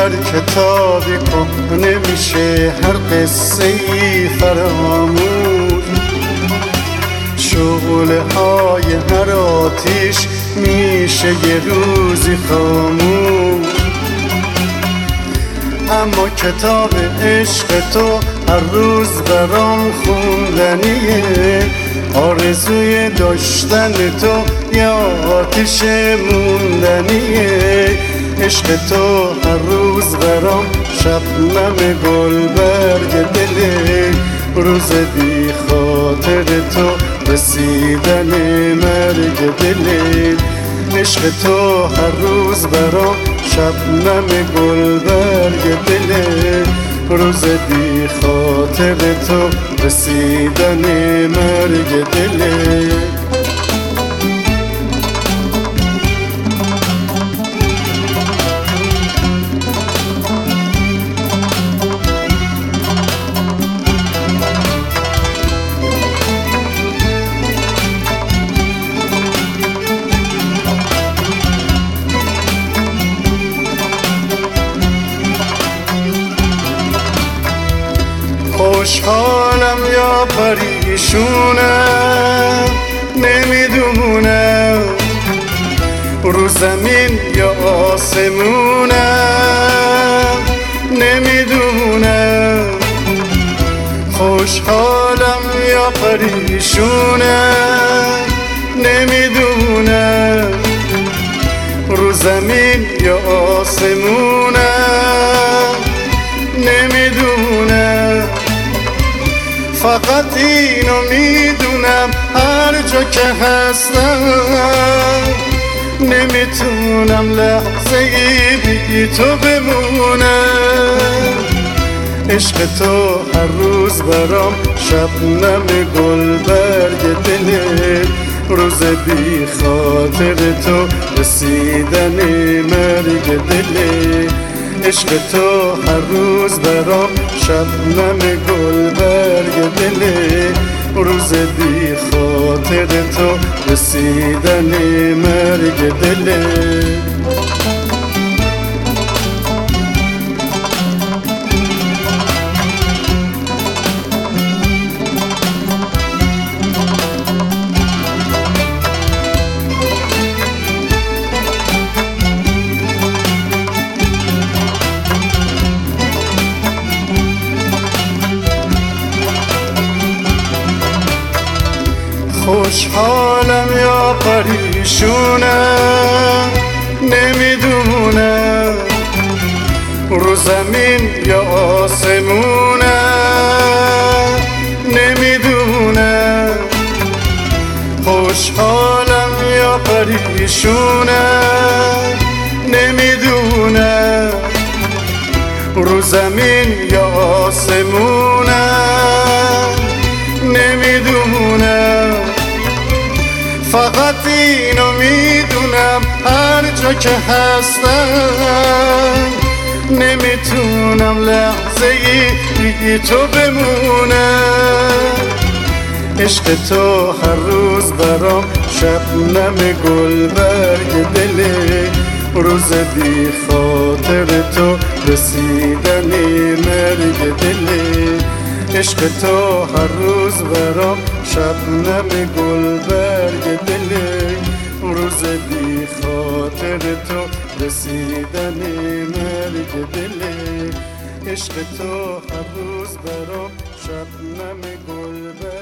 هر کتابی کهنه میشه، هر قصه ای فراموش، شعله های هر آتیش میشه یه روزی خاموش. اما کتاب عشق تو هر روز برام خوندنیه، آرزوی داشتن تو یه آتیش موندنیه. عشق تو هر روز برام شبنم گلبرگ دله، روز بی خاطر تو رسیدن مرگ دله. عشق تو هر روز برام شبنم گلبرگ دله، روز بی خاطر تو رسیدن مرگ دله. خوشحالم یا پریشونم نمیدونم، رو زمین یا آسمونم نمیدونم. خوشحالم یا پریشونم نمیدونم، رو زمین یا آسمونم نمیدونم. فقط اینو میدونم هر جا که هستم نمیتونم لحظه ای بی تو بمونم. عشق تو هر روز برام شبنم گلبرگ دله، روز بی خاطر تو رسیدن مرگ دله. عشق تو هر روز برام شبنم گلبرگ دله، روز بی خاطر تو رسیدن مرگ دله. خوشحالم یا پریشونم نمیدونم، رو زمین یا آسمونم نمیدونم. خوشحالم یا پریشونم نمیدونم، رو زمین یا آسمونم نمیدونم. فقط اینو میدونم هر جا که هستم نمیتونم لحظه ای بی تو بمونم. عشق تو هر روز برام شبنم گلبرگ دله، روز بی خاطر تو رسیدن مرگ دله. عشق تو هر روز برام شبنم گلبرگ دله، روز بی خاطر تو رسیدن مرگ دله. عشق تو هر روز برام شبنم گلبرگ